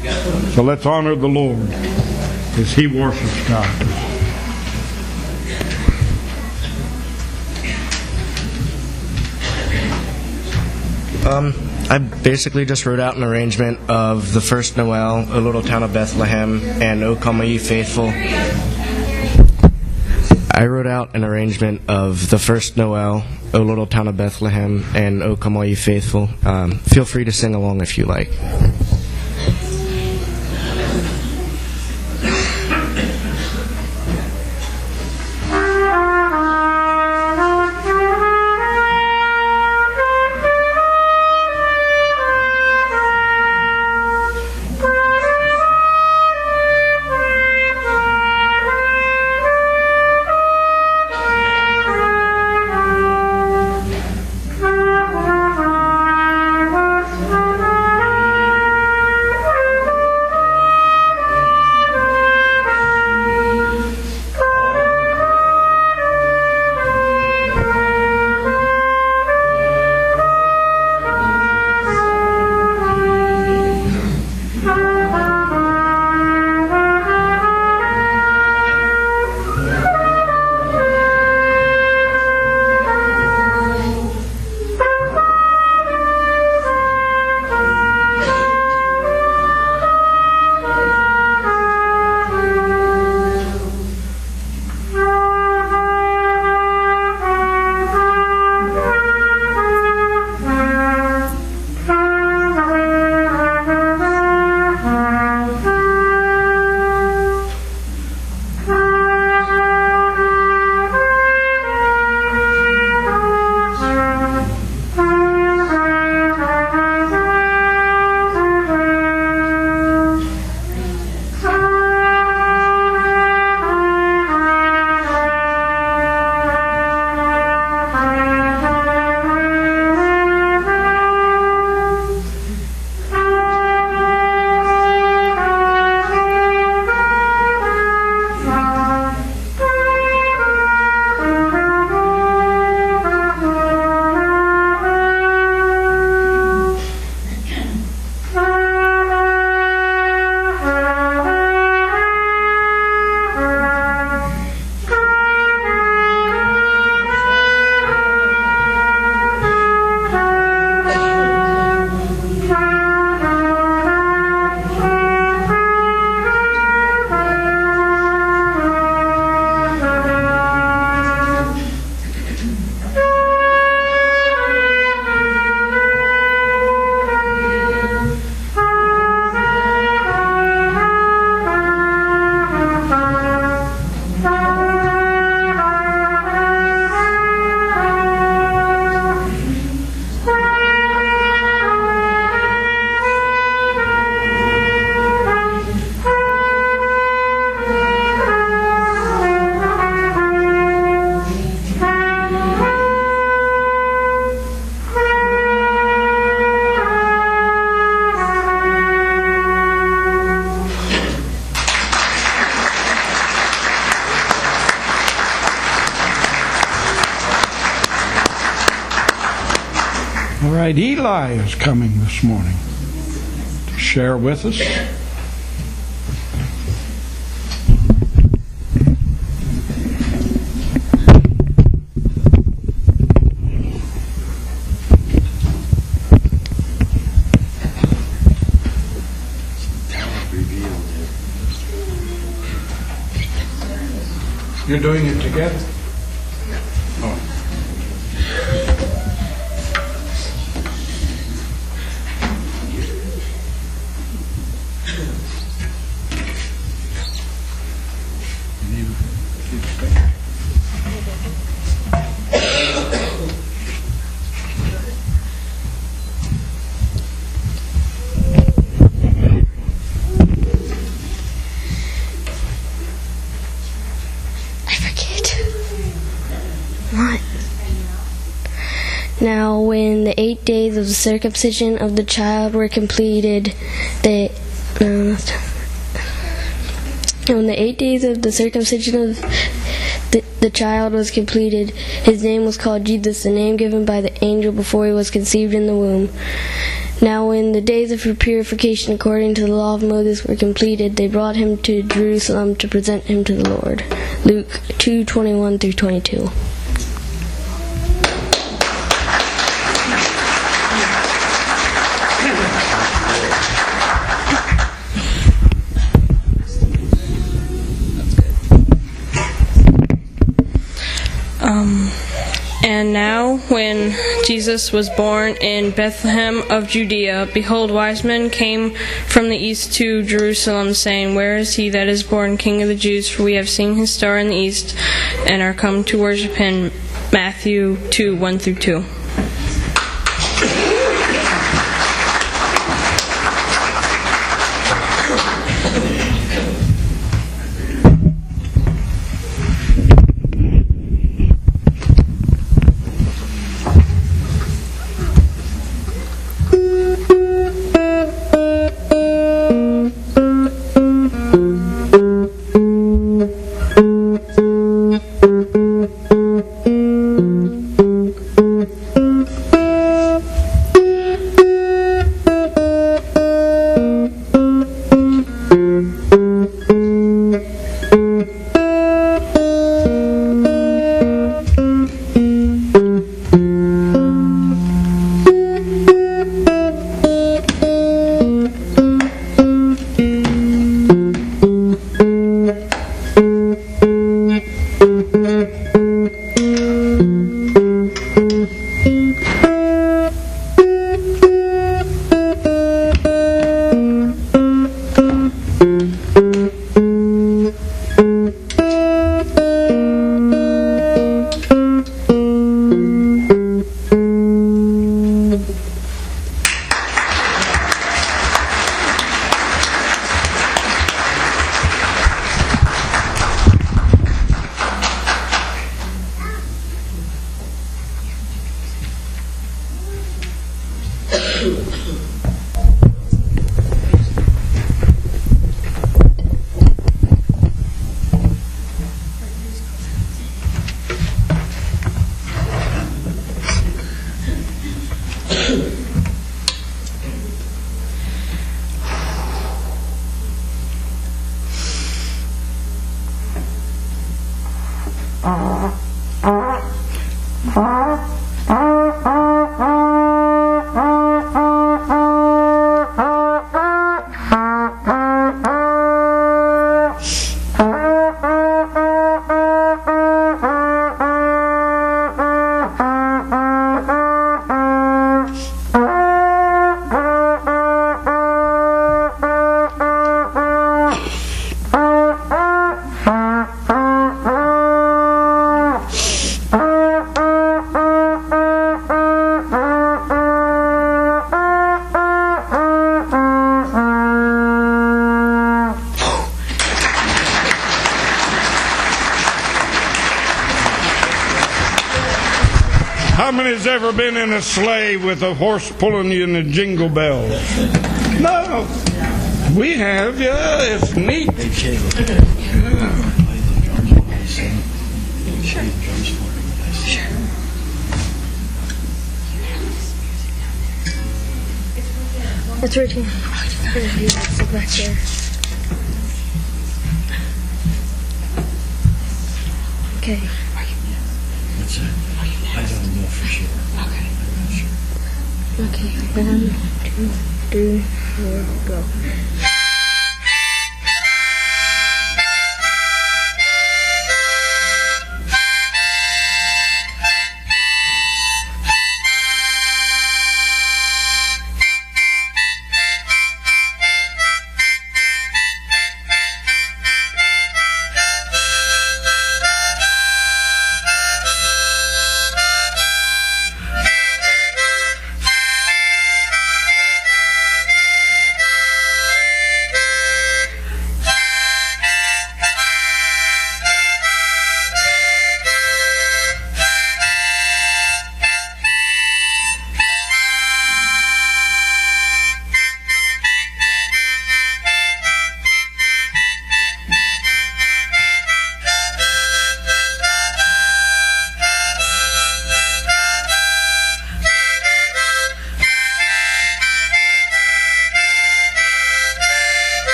So let's honor the Lord as He worships God. I basically just wrote out an arrangement of the first Noel, O Little Town of Bethlehem, and O Come All Ye Faithful. I wrote out an arrangement of the first Noel, O Little Town of Bethlehem, and O Come All Ye Faithful. Feel free to sing along if you like. All right, Eli is coming this morning to share with us. You're doing it together? Oh. Now, when the 8 days of the circumcision of the child were completed, when the 8 days of the circumcision of the child was completed, his name was called Jesus, the name given by the angel before he was conceived in the womb. Now when the days of purification according to the law of Moses were completed, they brought him to Jerusalem to present him to the Lord. Luke 2:21 through 22. And now, when Jesus was born in Bethlehem of Judea, behold, wise men came from the east to Jerusalem, saying, Where is he that is born King of the Jews? For we have seen his star in the east, and are come to worship him. Matthew 2:1 through 2. How many's ever been in a sleigh with a horse pulling you in the jingle bells? No. We have, yeah, it's neat. It's right here. It's back there. Okay. What's that? I don't know for sure. Okay. I'm not sure. Okay. 1, 2, 3, 4, go.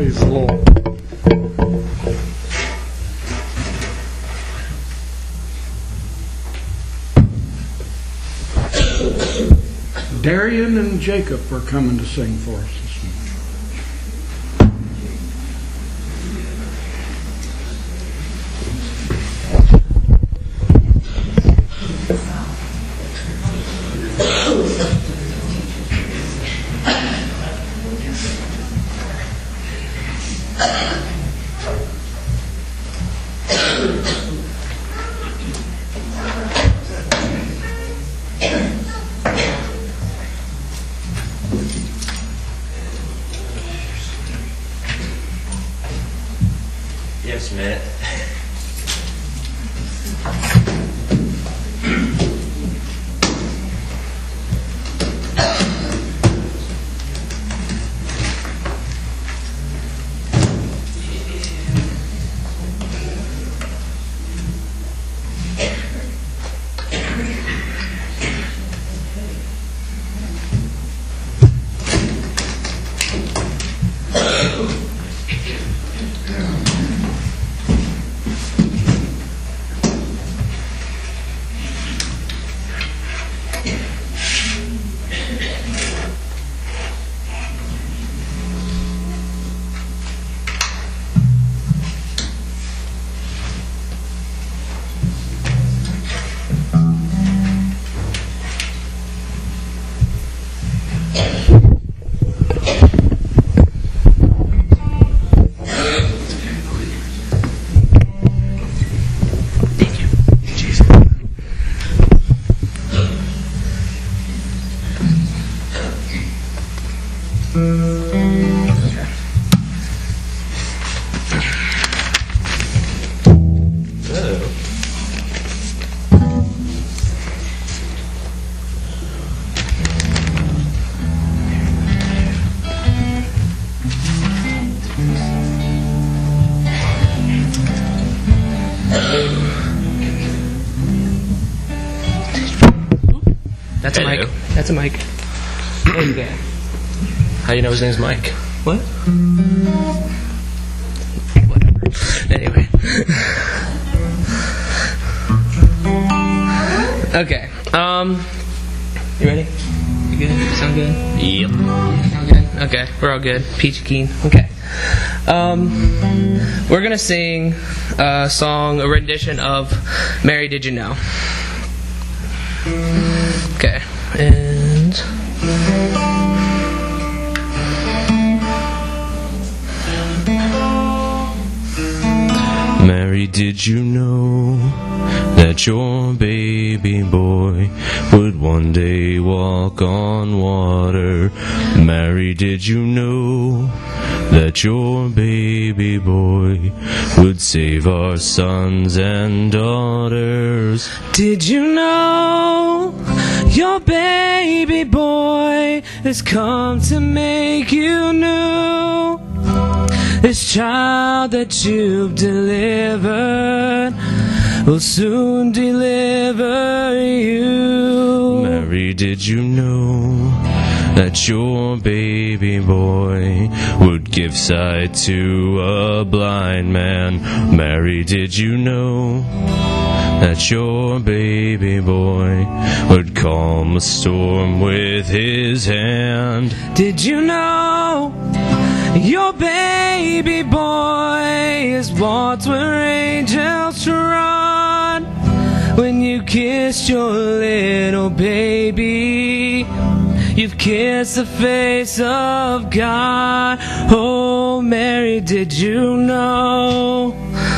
Praise the Lord. Darian and Jacob are coming to sing for us this morning. Yes, Matt. That's a mic. That's a mic. Okay. How do you know his name's Mike? What? Whatever. Anyway. Okay. You ready? You good? Sound good? Yep. Sound good? Okay. We're all good. Peachy keen. Okay. We're gonna sing a song, a rendition of "Mary, Did You Know?" Okay. And Mary, did you know that your baby boy would one day walk on water? Mary, did you know that your baby boy would save our sons and daughters? did you know your baby boy has come to make you new? This child that you've delivered will soon deliver you. Mary, did you know that your baby boy would give sight to a blind man? Mary, did you know that your baby boy would calm a storm with his hand? Did you know your baby boy is walked where angels trod? When you kissed your little baby, you've kissed the face of God. Oh, Mary, did you know?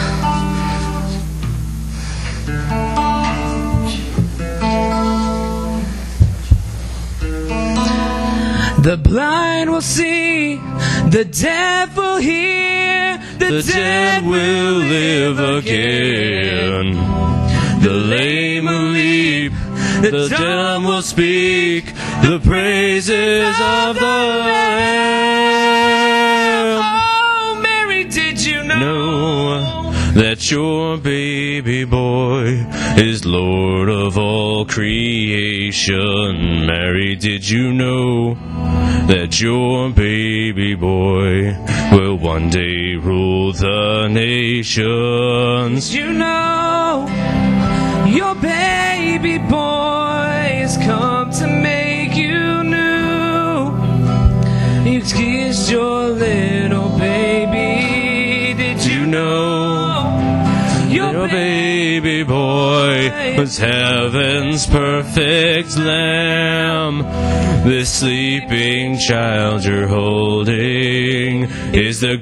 The blind will see, the deaf will hear, The dead will live again. The lame will leap, the dumb will speak, the praises of the Lamb. Oh, Mary, did you know? that your baby boy is Lord of all creation? Mary, did you know that your baby boy will one day rule the nations? Did you know your baby boy has come to make you new? You kissed your little baby. Did you know your baby boy was heaven's perfect lamb? This sleeping child you're holding is the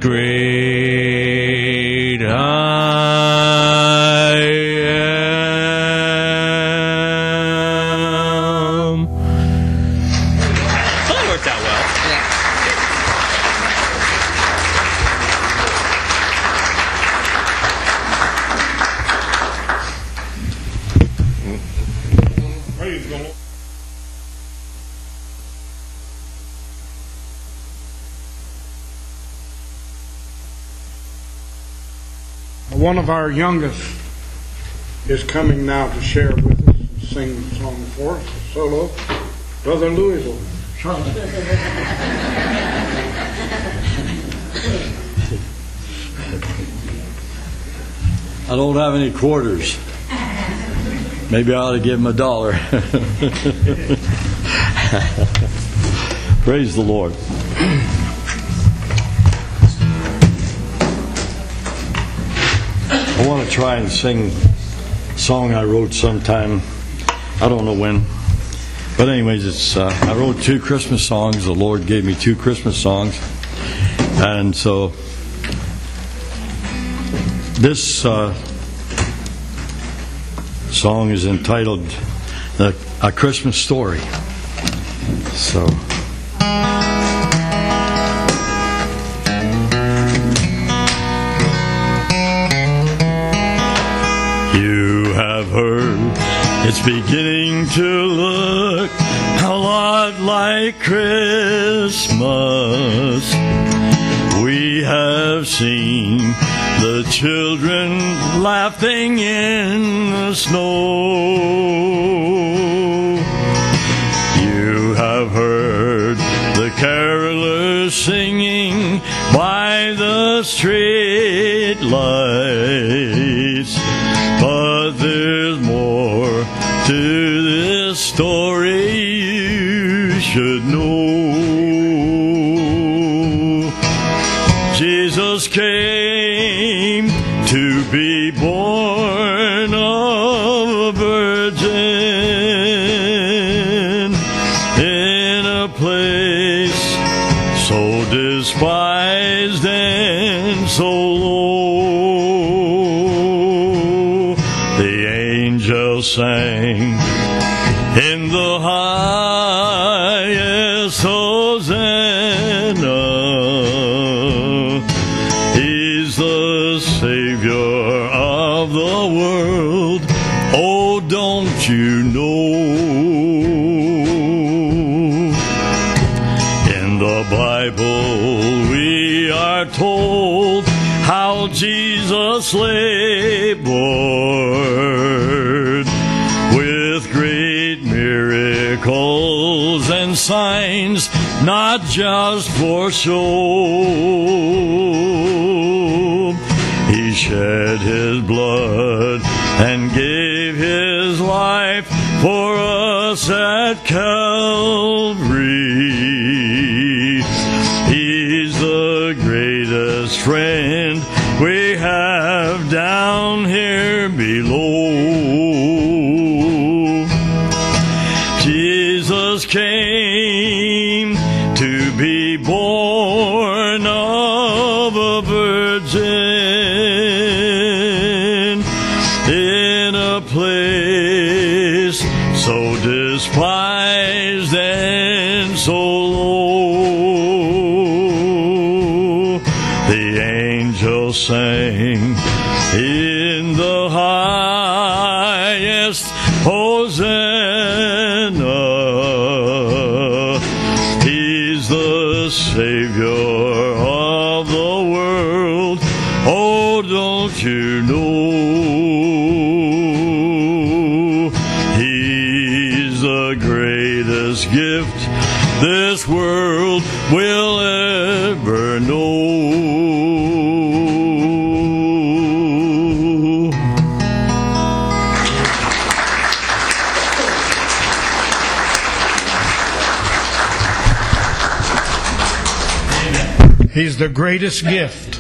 great I am. So that worked out well. Praise the Lord. One of our youngest is coming now to share with us and sing the song for us, solo. Brother Louisville. I don't have any quarters. Maybe I ought to give him $1. Praise the Lord. I want to try and sing a song I wrote sometime. I don't know when. But anyways, it's I wrote 2 Christmas songs. The Lord gave me 2 Christmas songs. And so this song is entitled A Christmas Story. So you have heard it's beginning to look a lot like Christmas. We have seen the children laughing in the snow. You have heard the carolers singing by the street lights. But there's more to this story you should know. Jesus came to be born of a virgin in a place so despised and so low. The angels sang in the highest Hosanna. He's the Savior of the world. Oh, don't you know? In the Bible we are told how Jesus labored with great miracles and signs, not just for show. He shed his blood and gave his life for us at Calvary. He's the greatest friend we have down here below. Jesus came to be born of a virgin in a place so despised and so low. The angels sang in the highest Hosanna. He's the Savior of the world. Oh, don't you know? the greatest gift this world will ever know. He's the greatest gift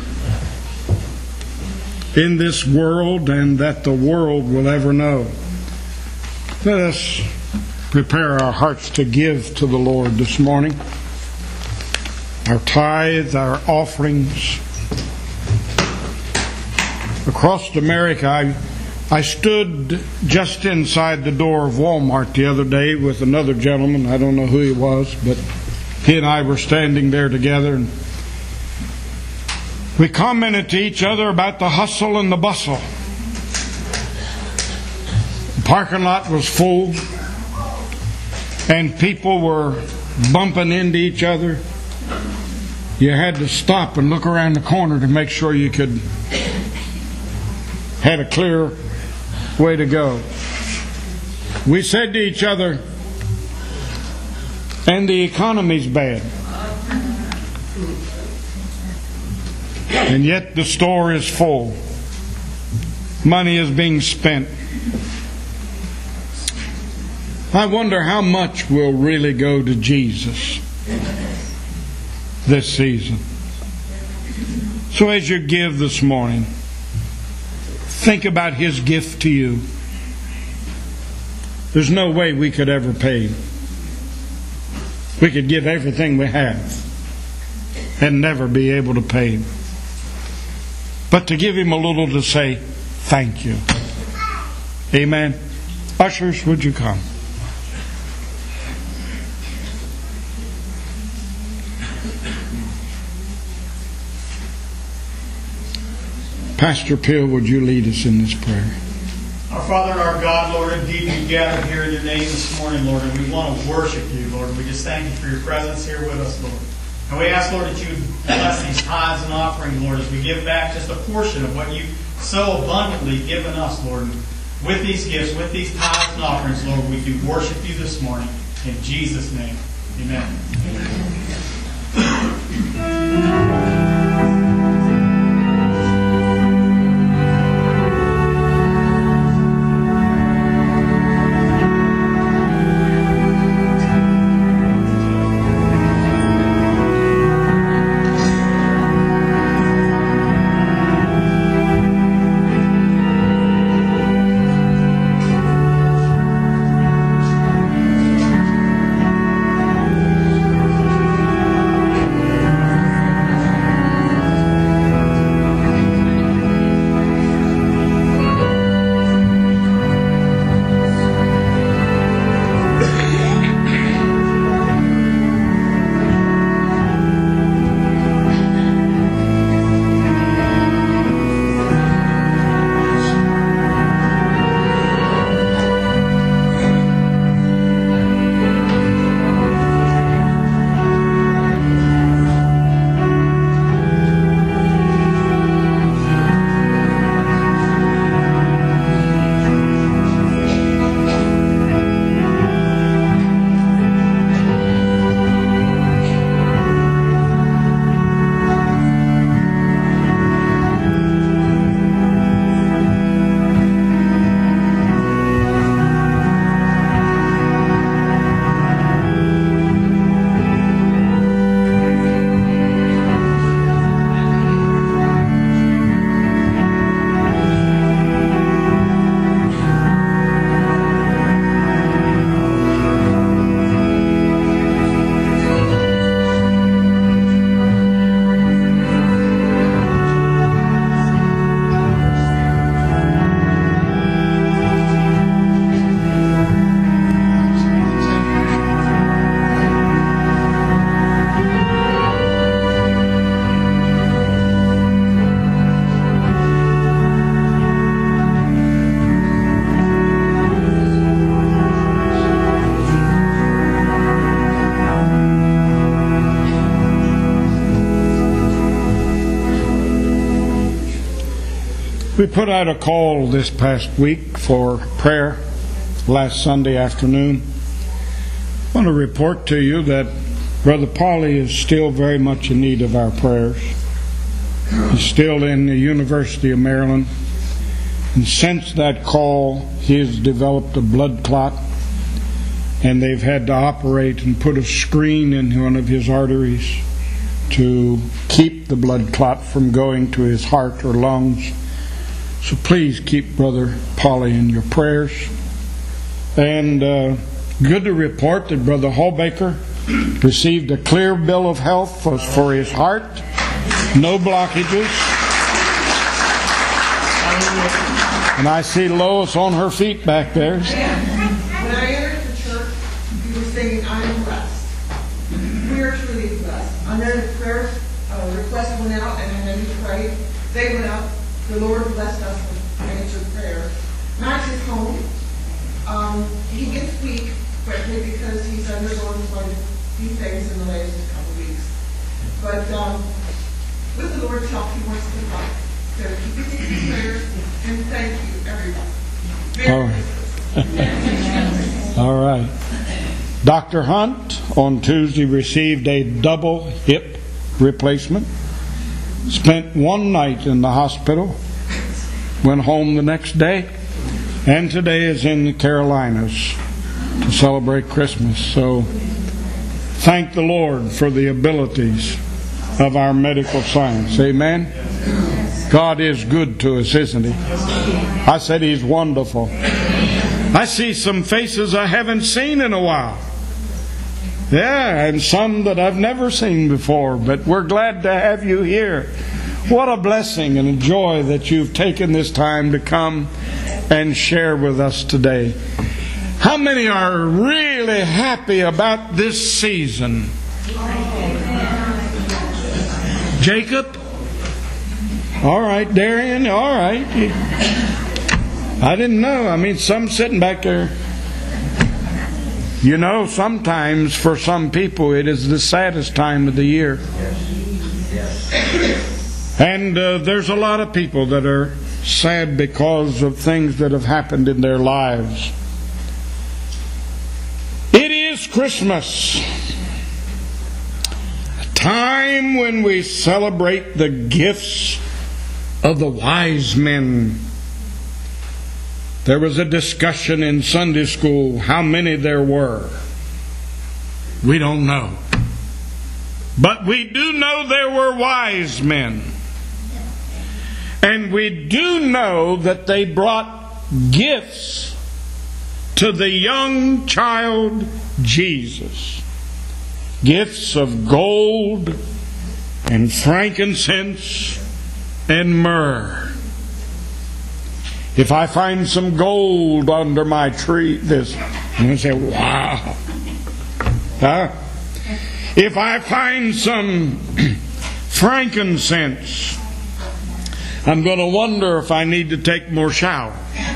in this world and that the world will ever know. Let us prepare our hearts to give to the Lord this morning. Our tithe, our offerings. Across America, I stood just inside the door of Walmart the other day with another gentleman. I don't know who he was, but he and I were standing there together, and we commented to each other about the hustle and the bustle. The parking lot was full, and people were bumping into each other. You had to stop and look around the corner to make sure you had a clear way to go. We said to each other, and the economy's bad. And yet the store is full. Money is being spent. I wonder how much will really go to Jesus this season. So as you give this morning, think about His gift to you. There's no way we could ever pay Him. We could give everything we have and never be able to pay Him. But to give Him a little to say, thank you. Amen. Ushers, would you come? Pastor Pill, would you lead us in this prayer? Our Father and our God, Lord, indeed we gather here in your name this morning, Lord, and we want to worship you, Lord. And we just thank you for your presence here with us, Lord. And we ask, Lord, that you would bless these tithes and offerings, Lord, as we give back just a portion of what you've so abundantly given us, Lord. And with these gifts, with these tithes and offerings, Lord, we do worship you this morning. In Jesus' name, amen. We put out a call this past week for prayer last Sunday afternoon. I want to report to you that Brother Paulie is still very much in need of our prayers. He's still in the University of Maryland. And since that call, he has developed a blood clot. And they've had to operate and put a screen in one of his arteries to keep the blood clot from going to his heart or lungs. So please keep Brother Paulie in your prayers. And good to report that Brother Hallbaker received a clear bill of health for his heart. No blockages. And I see Lois on her feet back there. When I entered the church, you were singing, "I am blessed." We are truly blessed. And then the prayer request went out, and then we prayed. They went up. The Lord blessed us with answered prayer. Max is home. He gets weak quickly because he's undergone quite a few things in the last couple of weeks. But with the Lord's help, he wants to help. So keep it in your prayers, and thank you, everyone. All right. Dr. Hunt on Tuesday received a double hip replacement. Spent one night in the hospital. Went home the next day. And today is in the Carolinas to celebrate Christmas. So thank the Lord for the abilities of our medical science. Amen. God is good to us, isn't He? I said He's wonderful. I see some faces I haven't seen in a while. Yeah, and some that I've never seen before, but we're glad to have you here. What a blessing and a joy that you've taken this time to come and share with us today. How many are really happy about this season? Jacob? All right, Darian, all right. I didn't know. I mean, some sitting back there. You know, sometimes for some people it is the saddest time of the year. And there's a lot of people that are sad because of things that have happened in their lives. It is Christmas, a time when we celebrate the gifts of the wise men. There was a discussion in Sunday school how many there were. We don't know. But we do know there were wise men. And we do know that they brought gifts to the young child Jesus. Gifts of gold and frankincense and myrrh. If I find some gold under my tree, I'm going to say, wow. Huh? If I find some frankincense, I'm going to wonder if I need to take more showers.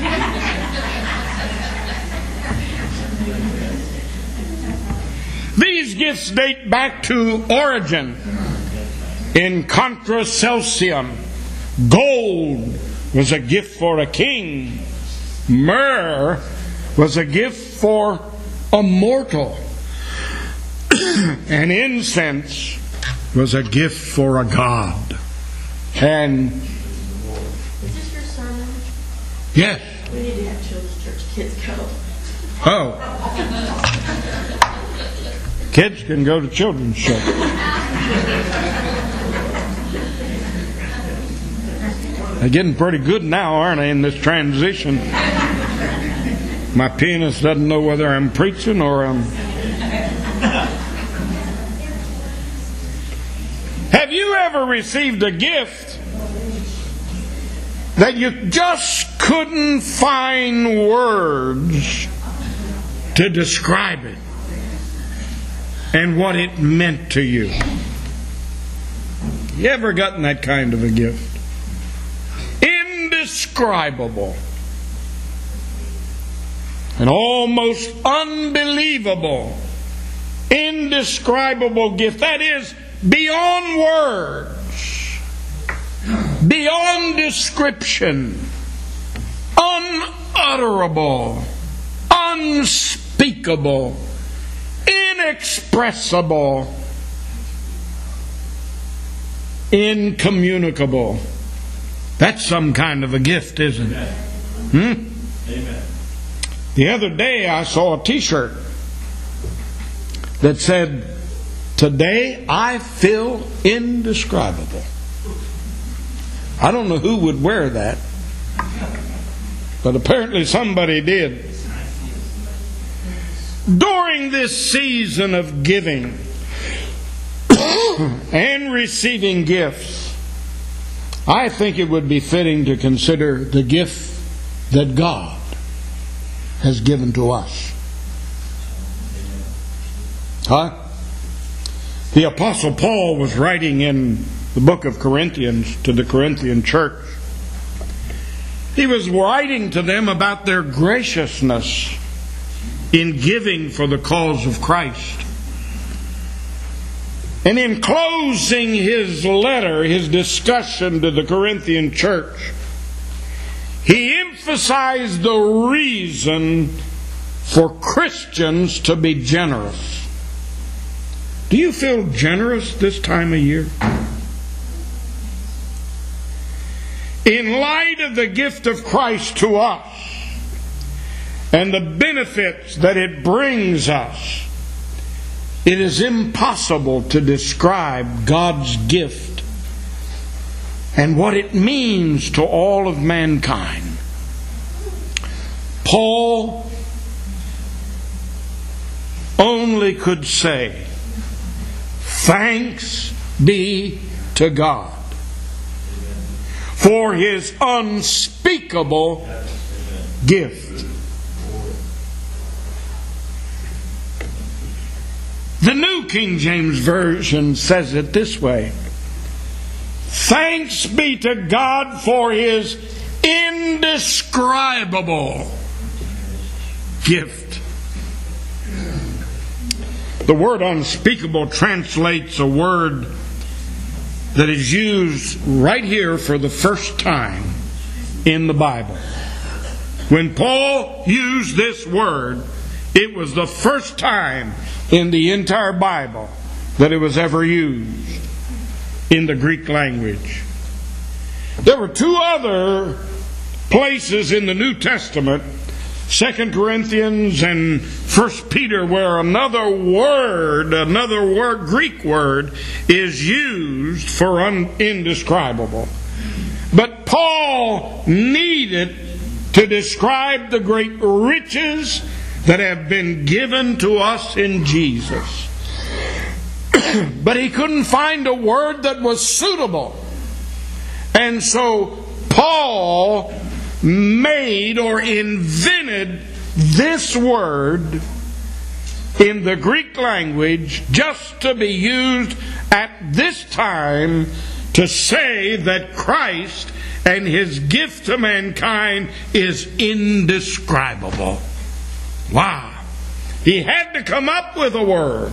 These gifts date back to Origen in Contra Celsium. Gold was a gift for a king. Myrrh was a gift for a mortal. And incense was a gift for a god. And is this your sermon? yes. We need to have children's church kids go. Oh. Kids can go to children's church. They're getting pretty good now, aren't they, in this transition? My pianist doesn't know whether I'm preaching or I'm... Have you ever received a gift that you just couldn't find words to describe it and what it meant to you? You ever gotten that kind of a gift? Indescribable. An almost unbelievable, indescribable gift. That is, beyond words, beyond description, unutterable, unspeakable, inexpressible, incommunicable. That's some kind of a gift, isn't it? Amen. The other day I saw a t-shirt that said, "Today I feel indescribable." I don't know who would wear that, but apparently somebody did. During this season of giving and receiving gifts, I think it would be fitting to consider the gift that God has given to us. The Apostle Paul was writing in the book of Corinthians to the Corinthian church. He was writing to them about their graciousness in giving for the cause of Christ. And in closing his letter, his discussion to the Corinthian church, he emphasized the reason for Christians to be generous. Do you feel generous this time of year? In light of the gift of Christ to us and the benefits that it brings us, it is impossible to describe God's gift and what it means to all of mankind. Paul only could say, "Thanks be to God for His unspeakable gift." The New King James Version says it this way: "Thanks be to God for His indescribable gift." The word unspeakable translates a word that is used right here for the first time in the Bible. When Paul used this word, it was the first time in the entire Bible that it was ever used in the Greek language. There were two other places in the New Testament, 2 Corinthians and 1 Peter, where another Greek word is used for indescribable. But Paul needed to describe the great riches that have been given to us in Jesus. But he couldn't find a word that was suitable. And so Paul made or invented this word in the Greek language just to be used at this time to say that Christ and His gift to mankind is indescribable. Wow! He had to come up with a word.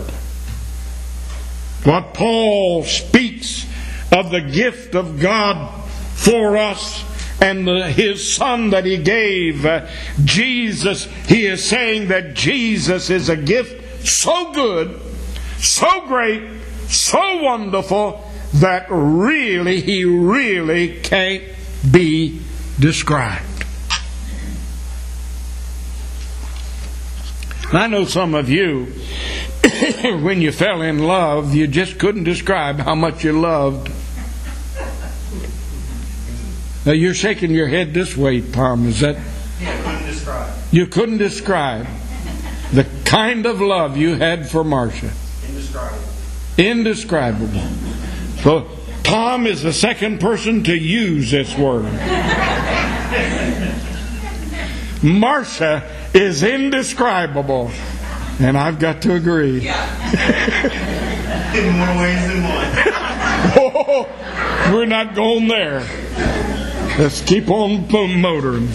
What Paul speaks of the gift of God for us and His Son that He gave, Jesus, he is saying that Jesus is a gift so good, so great, so wonderful, that He really can't be described. I know some of you, when you fell in love, you just couldn't describe how much you loved. Now you're shaking your head this way, Tom. Is that? You couldn't describe the kind of love you had for Marcia. Indescribable. So Tom is the second person to use this word. Marcia is indescribable. And I've got to agree. In more ways than one. Oh, we're not going there. Let's keep on motoring.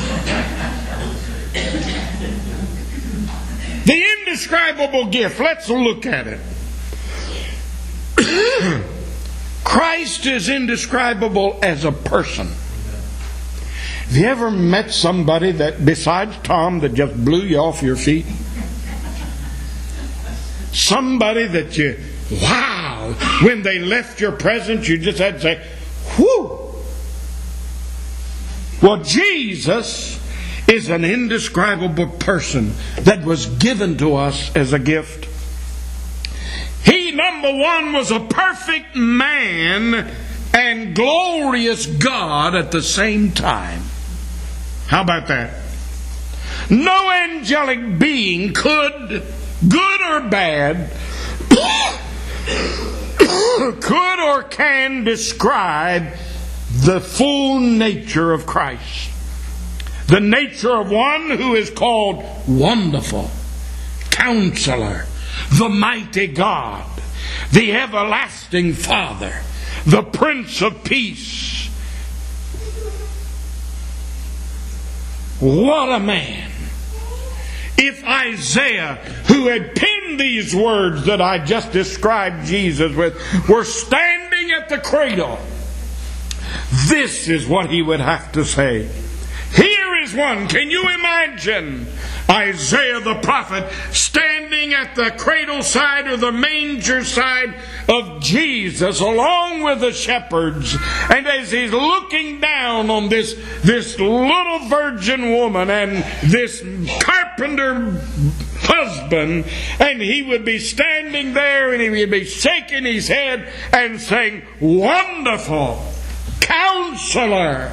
The indescribable gift. Let's look at it. Christ is indescribable as a person. Have you ever met somebody that, besides Tom, that just blew you off your feet? somebody that you, wow, when they left your presence, you just had to say, whew. Well, Jesus is an indescribable person that was given to us as a gift. He, number one, was a perfect man and glorious God at the same time. How about that? No angelic being could, good or bad, could or can describe the full nature of Christ. The nature of one who is called Wonderful, Counselor, the Mighty God, the Everlasting Father, the Prince of Peace. What a man! If Isaiah, who had penned these words that I just described Jesus with, were standing at the cradle, this is what he would have to say. Here is one. Can you imagine Isaiah the prophet standing at the cradle side or the manger side of Jesus along with the shepherds, and as he's looking down on this little virgin woman and this carpenter husband, and he would be standing there and he would be shaking his head and saying, Wonderful Counselor,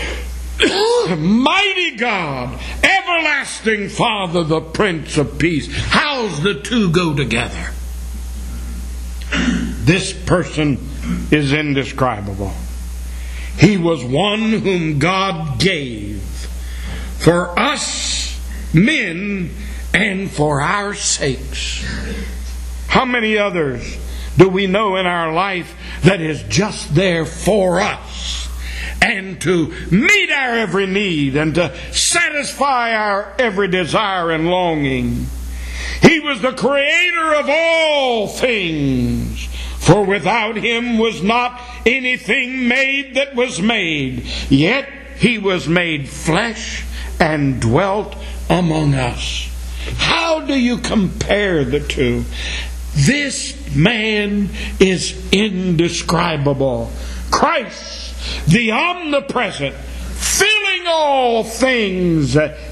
Mighty God, Everlasting Father, the Prince of Peace. How's the two go together? This person is indescribable. He was one whom God gave for us men and for our sakes. How many others do we know in our life that is just there for us and to meet our every need and to satisfy our every desire and longing? He was the creator of all things, for without him was not anything made that was made. Yet he was made flesh and dwelt among us. How do you compare the two? This man is indescribable. Christ, the omnipresent, filling all things.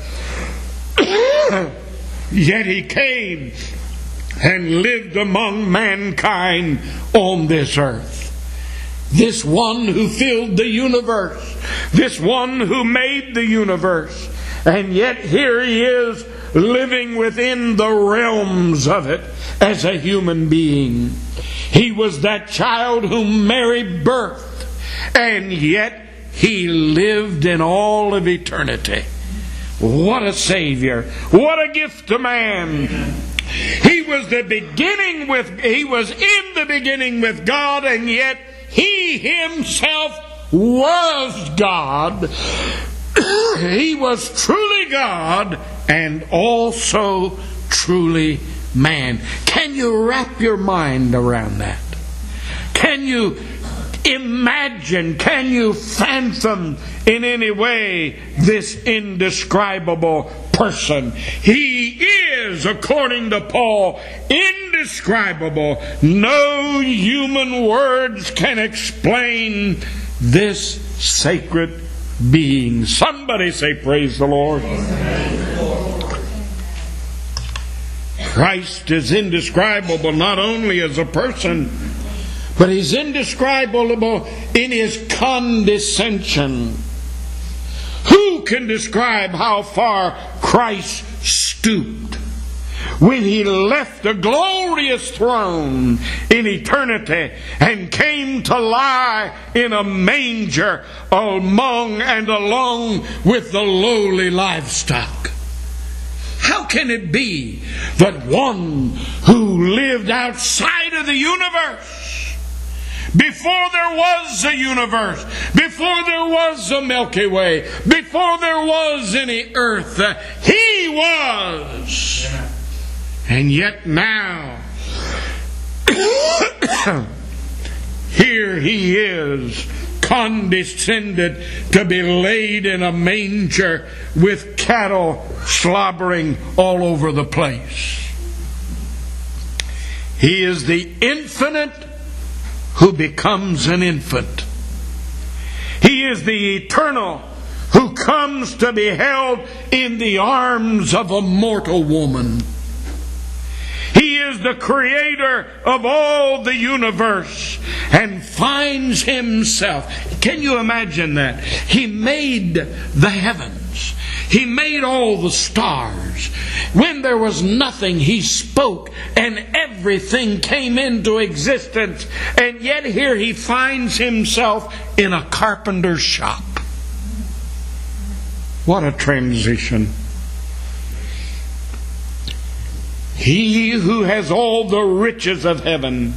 Yet he came and lived among mankind on this earth. This one who filled the universe. This one who made the universe. And yet here he is living within the realms of it as a human being. He was that child whom Mary birthed, and yet he lived in all of eternity. What a Savior. What a gift to man. He was in the beginning with God, and yet he himself was God. He was truly God and also truly man. Can you wrap your mind around that? Can you imagine, can you fathom in any way this indescribable person? He is, according to Paul, indescribable. No human words can explain this sacred being. Somebody say, praise the Lord. Christ is indescribable not only as a person, but he's indescribable in his condescension. Who can describe how far Christ stooped when he left the glorious throne in eternity and came to lie in a manger among and along with the lowly livestock? How can it be that one who lived outside of the universe, before there was a universe, before there was a Milky Way, before there was any earth, he was. And yet now, here he is, condescended to be laid in a manger with cattle slobbering all over the place. He is the infinite who becomes an infant. He is the eternal who comes to be held in the arms of a mortal woman. He is the creator of all the universe and finds himself. Can you imagine that? He made the heavens. He made all the stars. When there was nothing, He spoke and everything came into existence. And yet here He finds Himself in a carpenter's shop. What a transition. He who has all the riches of heaven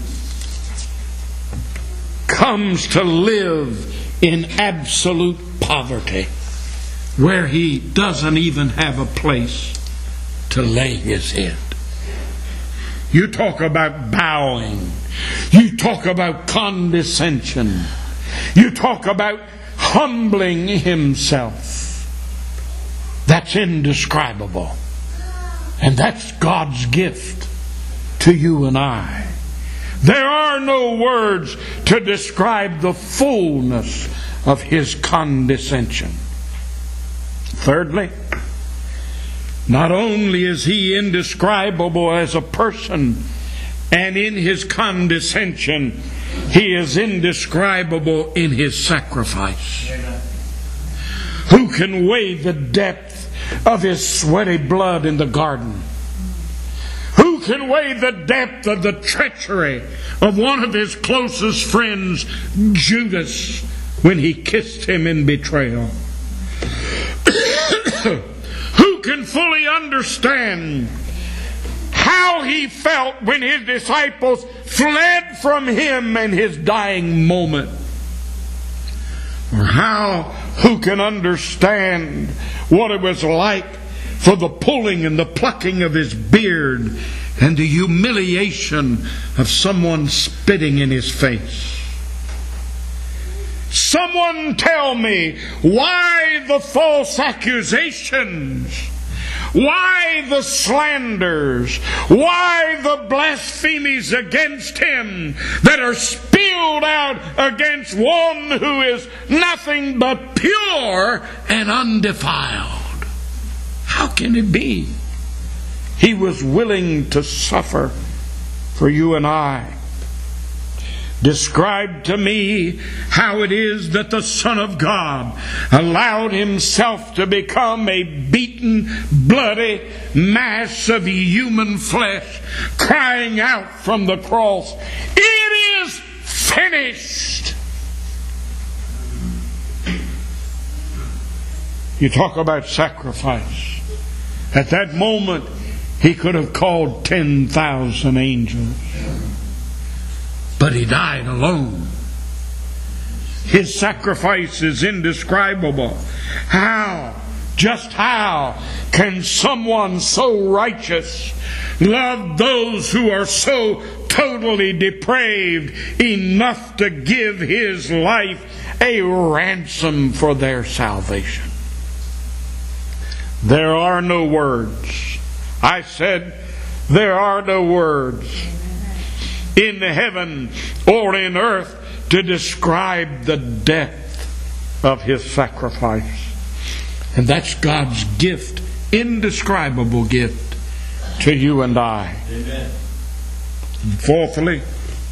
comes to live in absolute poverty, where He doesn't even have a place to lay His head. You talk about bowing. You talk about condescension. You talk about humbling Himself. That's indescribable. And that's God's gift to you and I. There are no words to describe the fullness of His condescension. Thirdly, not only is He indescribable as a person, and in His condescension, He is indescribable in His sacrifice. Who can weigh the depth of His sweaty blood in the garden? Who can weigh the depth of the treachery of one of His closest friends, Judas, when he kissed Him in betrayal? Who can fully understand how He felt when His disciples fled from Him in His dying moment? Or who can understand what it was like for the pulling and the plucking of His beard and the humiliation of someone spitting in His face? Someone tell me, why the false accusations? Why the slanders? Why the blasphemies against Him that are spilled out against one who is nothing but pure and undefiled? How can it be? He was willing to suffer for you and I. Describe to me how it is that the Son of God allowed Himself to become a beaten, bloody mass of human flesh, crying out from the cross, "It is finished!" You talk about sacrifice. At that moment, He could have called 10,000 angels. But He died alone. His sacrifice is indescribable. Just how can someone so righteous love those who are so totally depraved enough to give His life a ransom for their salvation? There are no words. I said, there are no words in heaven or in earth to describe the depth of His sacrifice. And that's God's gift, indescribable gift to you and I. Amen. And fourthly,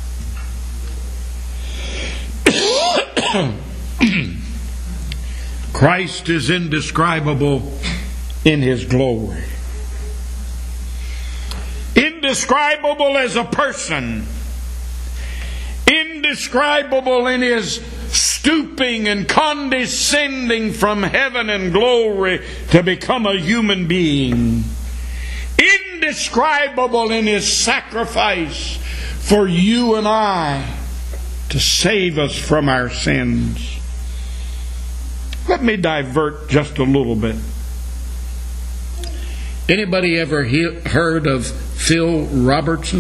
Christ is indescribable in His glory. Indescribable as a person. Indescribable in His stooping and condescending from heaven and glory to become a human being. Indescribable in His sacrifice for you and I to save us from our sins. Let me divert just a little bit. Anybody ever heard of Phil Robertson?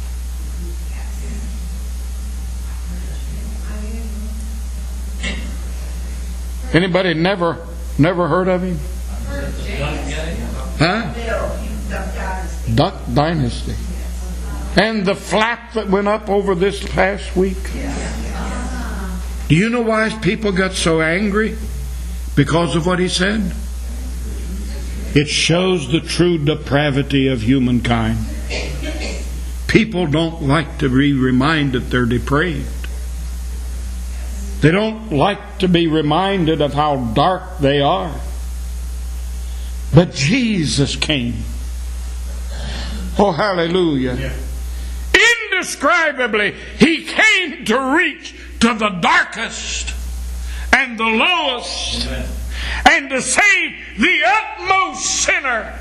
Anybody never heard of him? Huh? Duck Dynasty. And the flap that went up over this past week. Do you know why people got so angry? Because of what he said? It shows the true depravity of humankind. People don't like to be reminded they're depraved. They don't like to be reminded of how dark they are. But Jesus came. Oh, hallelujah. Indescribably, He came to reach to the darkest and the lowest, and to save the utmost sinner.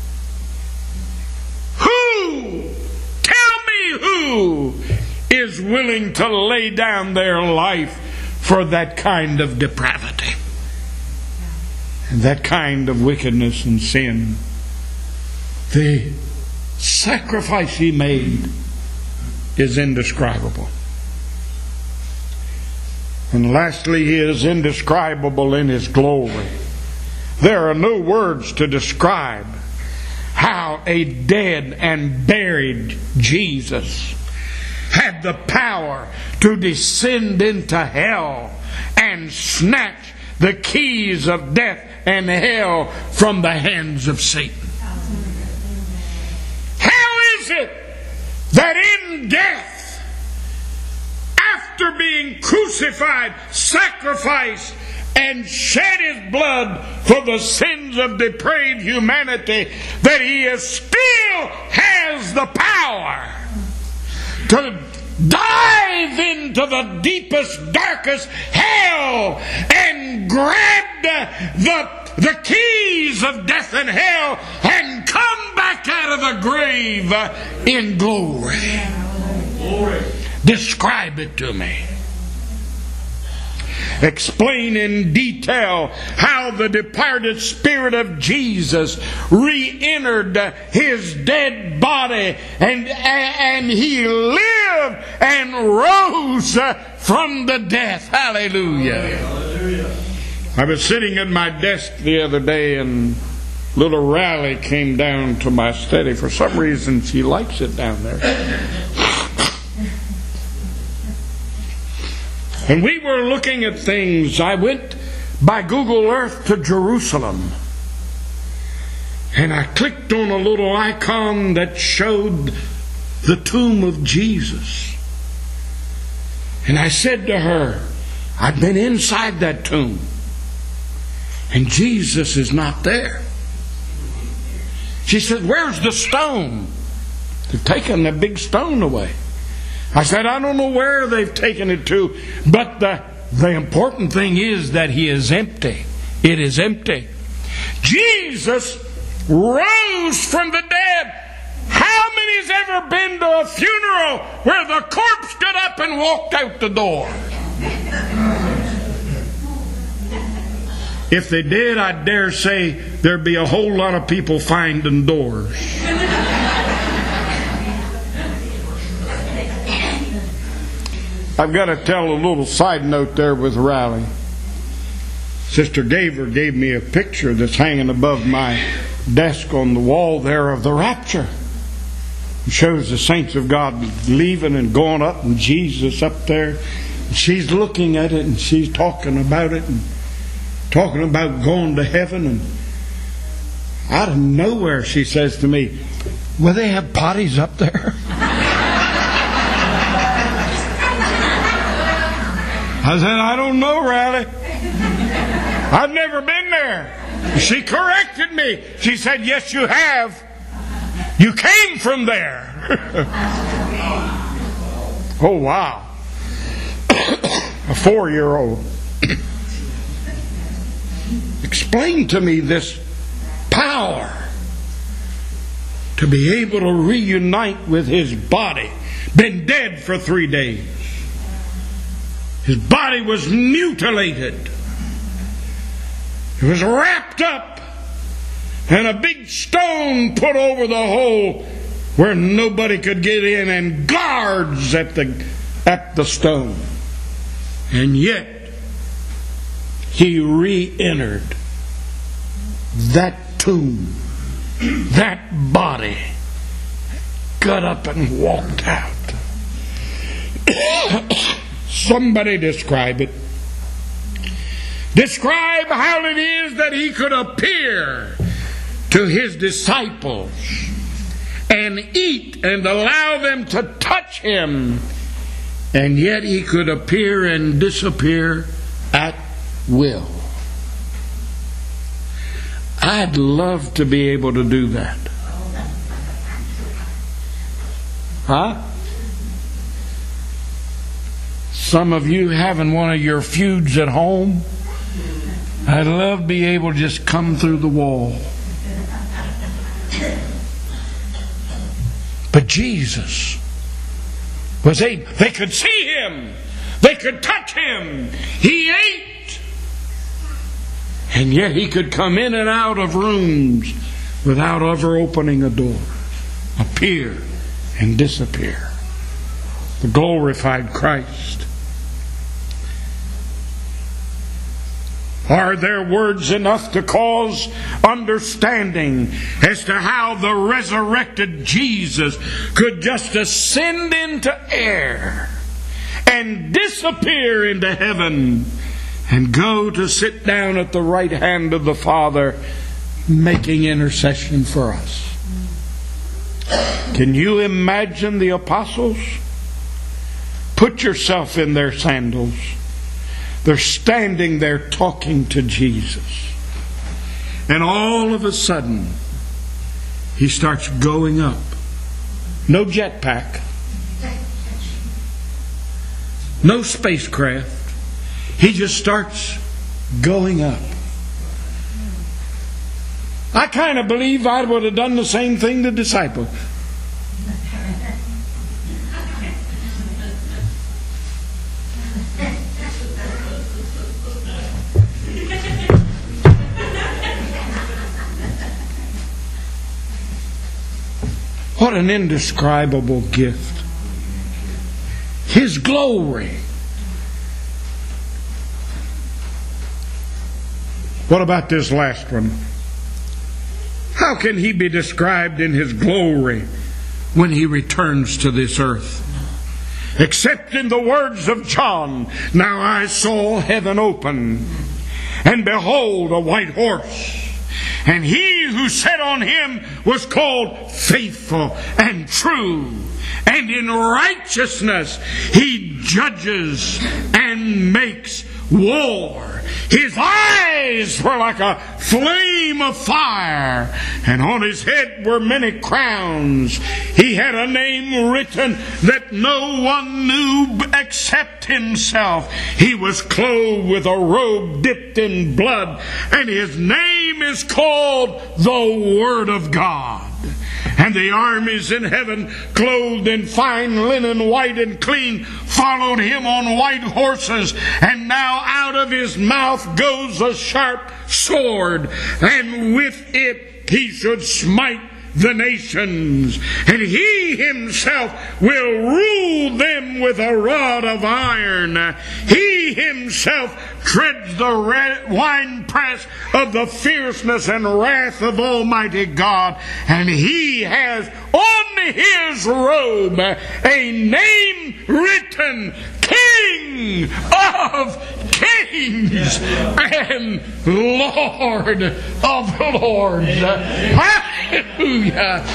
Who, tell me who, is willing to lay down their life for that kind of depravity and that kind of wickedness and sin? The sacrifice He made is indescribable. And lastly, He is indescribable in His glory. There are no words to describe how a dead and buried Jesus had the power to descend into hell and snatch the keys of death and hell from the hands of Satan. How is it that in death, after being crucified, sacrificed, and shed His blood for the sins of depraved humanity, that He still has the power to dive into the deepest, darkest hell and grab the keys of death and hell and come back out of the grave in glory? Describe it to me. Explain in detail how the departed spirit of Jesus re-entered His dead body and He lived and rose from the death. Hallelujah. I was sitting at my desk the other day and little Riley came down to my study. For some reason she likes it down there. And we were looking at things. I went by Google Earth to Jerusalem. And I clicked on a little icon that showed the tomb of Jesus. And I said to her, I've been inside that tomb. And Jesus is not there. She said, where's the stone? They've taken the big stone away. I said, I don't know where they've taken it to, but the important thing is that He is empty. It is empty. Jesus rose from the dead. How many's ever been to a funeral where the corpse got up and walked out the door? If they did, I dare say there'd be a whole lot of people finding doors. I've got to tell a little side note there with Riley. Sister Gaver gave me a picture that's hanging above my desk on the wall there of the rapture. It shows the saints of God leaving and going up and Jesus up there. And she's looking at it and she's talking about it and talking about going to heaven. And out of nowhere she says to me, will they have potties up there? I said, I don't know, Riley. I've never been there. She corrected me. She said, yes, you have. You came from there. Oh, wow. A 4-year-old. Explain to me this power to be able to reunite with His body. Been dead for 3 days. His body was mutilated. It was wrapped up and a big stone put over the hole where nobody could get in and guards at the stone. And yet He re-entered that tomb, that body. got up and walked out. Somebody describe it. Describe how it is that he could appear to his disciples and eat and allow them to touch him, and yet he could appear and disappear at will. I'd love to be able to do that. Huh? Some of you having one of your feuds at home, I'd love to be able to just come through the wall. But Jesus was able. They could see him. They could touch him. He ate. And yet he could come in and out of rooms without ever opening a door. Appear and disappear. The glorified Christ. Are there words enough to cause understanding as to how the resurrected Jesus could just ascend into air and disappear into heaven and go to sit down at the right hand of the Father, making intercession for us? Can you imagine the apostles? Put yourself in their sandals. They're standing there talking to Jesus. And all of a sudden, he starts going up. No jetpack. No spacecraft. He just starts going up. I kind of believe I would have done the same thing to the disciples. What an indescribable gift. His glory. What about this last one? How can he be described in his glory when he returns to this earth? Except in the words of John, "Now I saw heaven open, and behold a white horse. And he who sat on him was called Faithful and True. And in righteousness he judges and makes war. His eyes were like a flame of fire, and on his head were many crowns. He had a name written that no one knew except himself. He was clothed with a robe dipped in blood, and his name is called the Word of God. And the armies in heaven, clothed in fine linen, white and clean, followed him on white horses. And now out of his mouth goes a sharp sword, and with it he should smite the nations. And he himself will rule them with a rod of iron. He himself treads the winepress of the fierceness and wrath of Almighty God. And he has on his robe a name written, King of Kings and Lord of Lords. Hallelujah.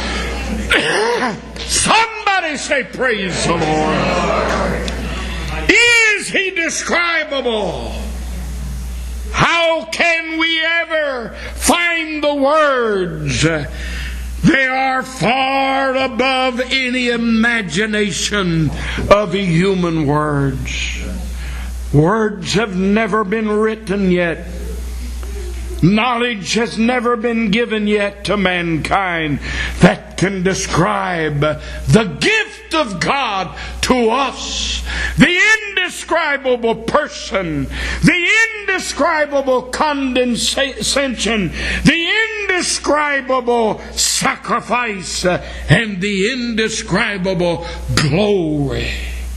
Somebody say praise the Lord. Is he describable? How can we ever find the words? They are far above any imagination of human words. Words have never been written yet. Knowledge has never been given yet to mankind that can describe the gift of God to us. The indescribable person, the indescribable condescension, the indescribable sacrifice, and the indescribable glory.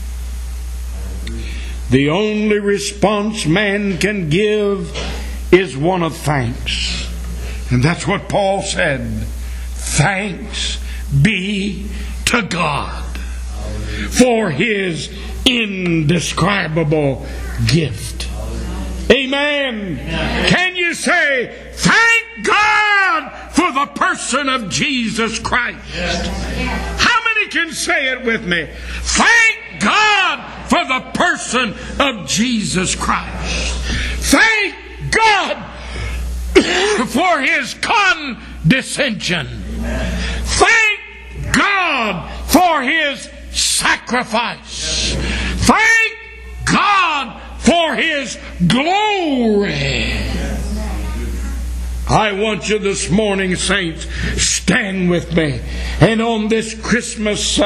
The only response man can give is one of thanks. And that's what Paul said. Thanks be to God for His indescribable gift. Amen. Can you say, thank God for the person of Jesus Christ? How many can say it with me? Thank God for the person of Jesus Christ. Thank God for His condescension. Thank God for His sacrifice. Thank God for His glory. I want you this morning, saints, stand with me. And on this Christmas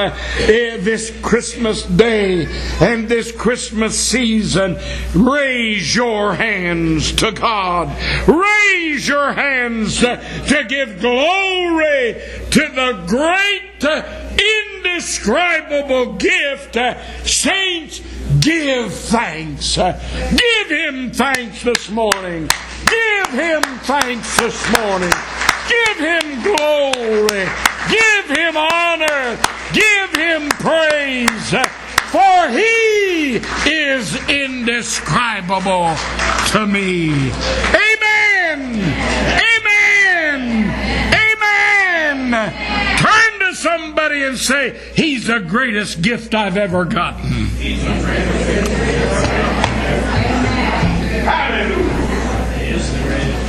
day and this Christmas season, raise your hands to God. Raise your hands to give glory to the great, indescribable gift. Saints, give thanks. Give Him thanks this morning. Give Him thanks this morning. Give Him glory. Give Him honor. Give Him praise. For He is indescribable to me. Amen. Amen. Amen. Turn to somebody and say, He's the greatest gift I've ever gotten. Hallelujah.